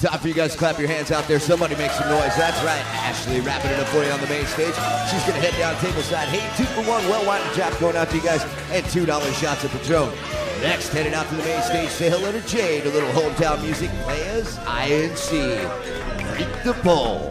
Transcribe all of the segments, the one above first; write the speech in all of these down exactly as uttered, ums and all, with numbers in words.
Time for you guys to clap your hands out there. Somebody make some noise. That's right. Ashley wrapping it up for you on the main stage. She's going to head down tableside. Hey, two for one. Well, wine and Jap going out to you guys. And two dollar shots of Patron. Next, heading out to the main stage. Say hello to Jade. A little hometown music players. I N C. Freak the pole.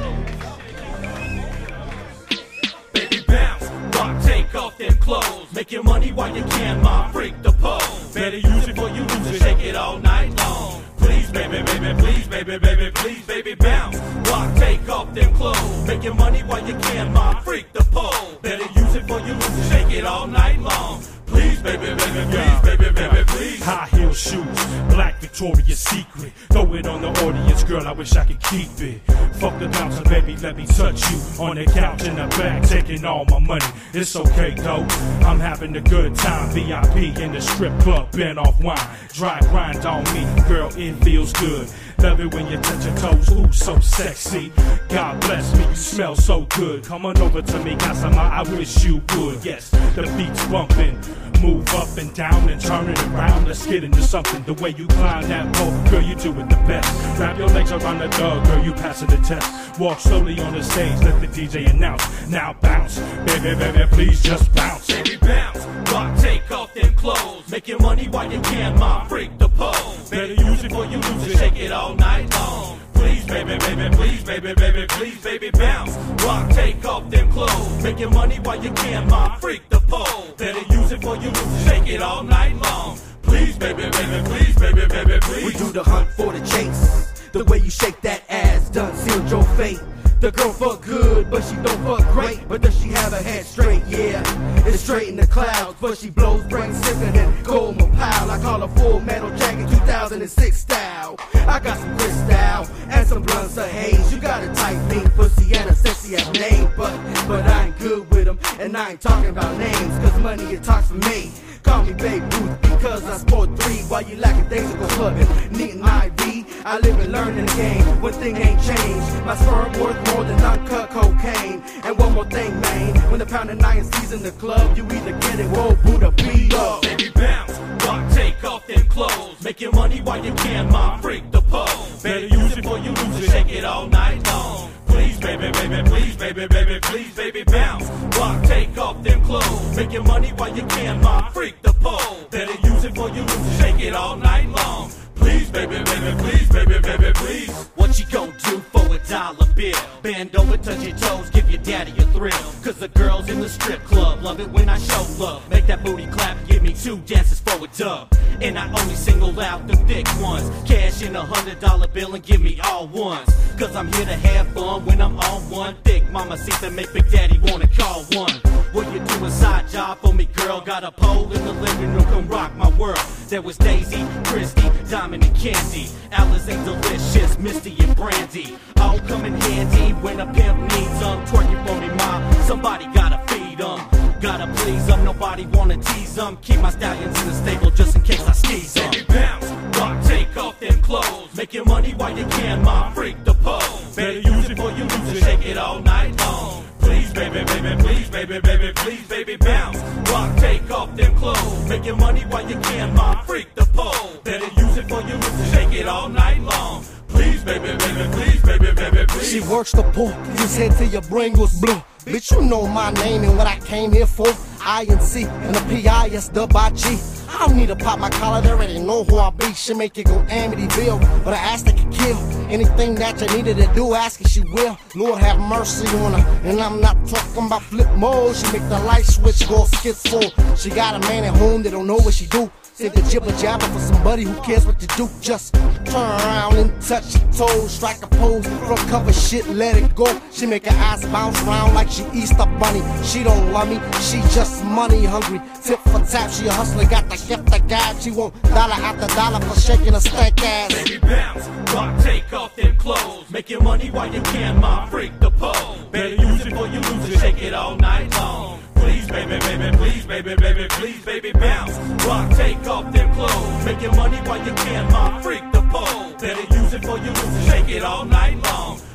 Baby, bounce. Rock, take off them clothes. Make your money while you can, mom. Freak the pole. Better use it before you lose it. Shake it all night long. Please, baby, baby, please, baby, baby, please, baby, bounce. Rock, take off them clothes. Make your money while you can, mom. Freak the pole. Better use it before you lose it. Shake it all night long. Please, baby, baby, please, baby, baby, please. High heel shoes, black Victoria's Secret. Throw it on the audience, girl, I wish I could keep it. Fuck the bouncer, baby, let me touch you. On the couch in the back, taking all my money. It's okay, though, I'm having a good time. V I P in the strip club, bent off wine. Dry grind on me, girl, it feels good. Love it when you touch your toes, ooh, so sexy. God bless me, you smell so good. Come on over to me, got some, I wish you would. Yes, the beat's bumping. Move up and down and turn it around. Let's get into something. The way you climb that pole, girl, you do it the best. Wrap your legs around the dog, girl, you passing the test. Walk slowly on the stage, let the D J announce. Now bounce, baby, baby, please just bounce. Baby, bounce. Rock, take off them clothes. Make your money while you can, mom. Freak the pole. Better use it before you lose it. Shake it all night long. Please, baby, baby, please, baby, baby, please, baby, bounce. Rock, take off them clothes. Make your money while you can, mom. Freak the pole. Better use it before you lose it. Shake it all night long. Please, baby, baby, please, baby, baby, please. We do the hunt for the chase. The way you shake that ass done sealed your fate. The girl fuck good, but she don't fuck great. But does she have her head straight? Yeah, it's straight in the clouds, but she blows brains sicker than Gold Pile. I call her Full Metal Jacket two thousand six style. I got some crystal and some blunts of haze. You got a tight pink pussy and a sexy ass name, but but I ain't good with them, and I ain't talking about names, cause money it talks for me. Call me Babe Ruth because I scored three while you lacking things to go clubbing. Needing I V, I live and learn in the game. One thing ain't changed, my sperm worth more than uncut cocaine. And one more thing, man, when the pound of nine sees in the club, you either get it, whoa, Buddha, beat up. Baby, bounce, rock, take off them clothes. Make your money while you can, mom. Freak the pole. Better use it before you lose it. Shake it all night long. Please, baby, baby, please, baby, baby, please, baby, bounce. Rock, take off them clothes. Make your money while you can, mom. Freak the pole. Better use it before you lose it. Shake it all night long. Please, baby, baby, please, baby, baby, please. What you gon' do for a dollar bill? Bend over, touch your toes, give your daddy a thrill. Cause the girls in the strip club love it when I show love. Make that booty clap, give me two dances for a dub. And I only single out the thick ones. Cash in a hundred dollar bill and give me all ones. Cause I'm here to have fun when I'm on one. Thick mama sees to make Big Daddy wanna call one. What you do a side job for me, girl? Got a pole in the living room, come rock my world. There was Daisy, Christy, Diamond and Candy, Alice and Delicious, Misty and Brandy. All come in handy when a pimp needs them. Twerking for me, mom, somebody gotta feed them. Gotta please them, nobody wanna tease them. Keep my stallions in the stable just in case I sneeze them. Baby, bounce, rock, take off them clothes. Make your money while you can, mom. Freak the pole. Better use it before you lose it. Shake it all night long. Please, baby, baby, please, baby, baby, please, baby, bounce. Rock, take off them clothes. Make your money while you can, mom. Freak the pole. Better use it before you lose it. Shake it all night long. Please, baby, baby, please, baby, baby, please. She works the poor, just head till your brain goes blue. Bitch, you know my name and what I came here for. I N C and the P I S W I G. I don't need to pop my collar, they already know who I be. She make it go Amityville, but I asked her can kill. Anything that you needed to do, ask her she will. Lord have mercy on her, and I'm not talking about flip mode. She make the light switch go schizo. She got a man at home that don't know what she do. Save the jibber jabber for somebody who cares what you do. Just turn around and touch your toes, strike a pose, front cover shit, let it go. She make her ass bounce around like she Easter bunny. She don't love me, she just money hungry. Tip for tap, she a hustler, got the gift of God. She want dollar after dollar for shaking a stank ass. Baby, bounce, rock, take off them clothes. Make your money while you can, mom. Freak the pole. Better use it before you lose it. Shake it all night long. Please, baby, baby, please, baby, baby, please, baby, bounce. Rock, take off them clothes. Make your money while you can, mom. Freak the pole. Better use it before you lose it. Shake it all night long. Please,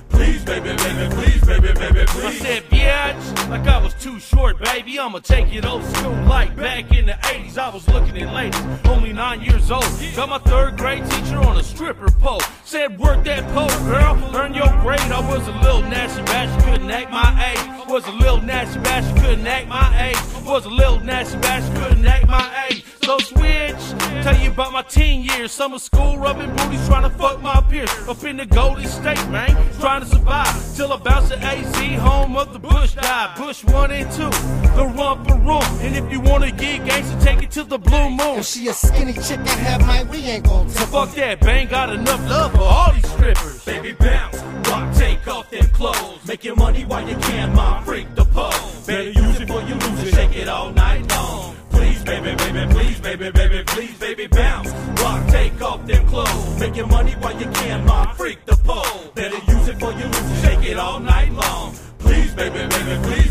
please, baby, baby, please, baby, baby, please. I said, bitch, like I was too short, baby. I'ma take it old school like back in the eighties. I was looking at ladies, only nine years old. Got my third grade teacher on a stripper pole. Said, work that pole, girl, earn your grade. I was a little nasty bash, couldn't act my age. Was a little nasty bash, couldn't act my age. Was a little nasty bash, couldn't act my age. So switch, tell you about my teen years. Summer school, rubbing booties, trying to fuck my peers. Up in the Golden State, man, trying to survive. Till I bounced to A Z, home of the Bush dive. Bush one and two, the rumper room. And if you wanna get gangsta, take it to the Blue Moon. If she a skinny chick and have my, we ain't gon' tip her. Fuck that, bang, got enough love for all these strippers. Baby, bounce, rock, take off them clothes. Make your money while you can, mom, freak the pole. Better use it before you lose it, shake it all night long. Please, baby, baby, please, baby, baby, please, baby, bounce. Rock, take off them clothes. Make your money while you can, mom, freak the pole. Better use it before you lose it, shake it all night long. Please, baby, baby, please.